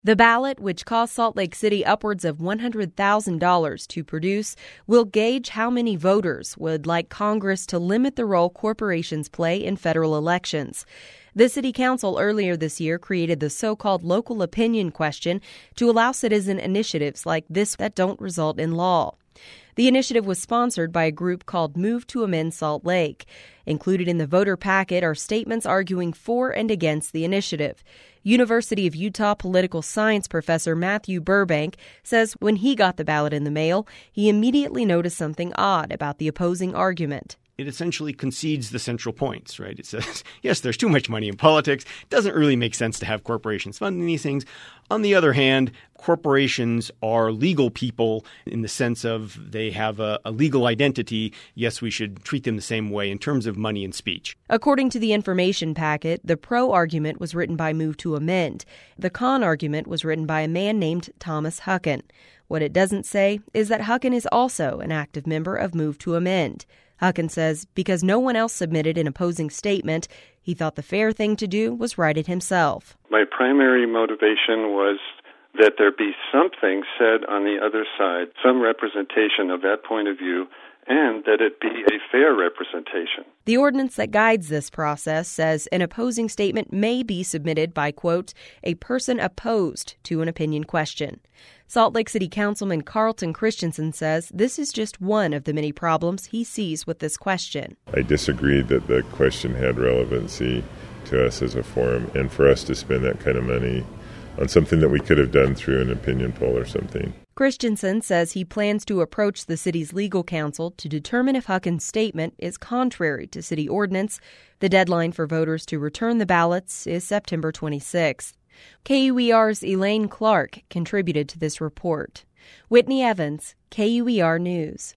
The ballot, which cost Salt Lake City upwards of $100,000 to produce, will gauge how many voters would like Congress to limit the role corporations play in federal elections. The city council earlier this year created the so-called local opinion question to allow citizen initiatives like this that don't result in law. The initiative was sponsored by a group called Move to Amend Salt Lake. Included in the voter packet are statements arguing for and against the initiative. University of Utah political science professor Matthew Burbank says when he got the ballot in the mail, he immediately noticed something odd about the opposing argument. It essentially concedes the central points, right? It says, yes, there's too much money in politics. It doesn't really make sense to have corporations funding these things. On the other hand, corporations are legal people in the sense of they have a legal identity. Yes, we should treat them the same way in terms of money and speech. According to the information packet, the pro argument was written by Move to Amend. The con argument was written by a man named Thomas Huckin. What it doesn't say is that Huckin is also an active member of Move to Amend. Huckin says because no one else submitted an opposing statement, he thought the fair thing to do was write it himself. My primary motivation was that there be something said on the other side, some representation of that point of view, and that it be a fair representation. The ordinance that guides this process says an opposing statement may be submitted by, quote, a person opposed to an opinion question. Salt Lake City Councilman Carlton Christensen says this is just one of the many problems he sees with this question. I disagree that the question had relevancy to us as a forum, and for us to spend that kind of money on something that we could have done through an opinion poll or something. Christensen says he plans to approach the city's legal counsel to determine if Huckin's statement is contrary to city ordinance. The deadline for voters to return the ballots is September 26th. KUER's Elaine Clark contributed to this report. Whitney Evans, KUER News.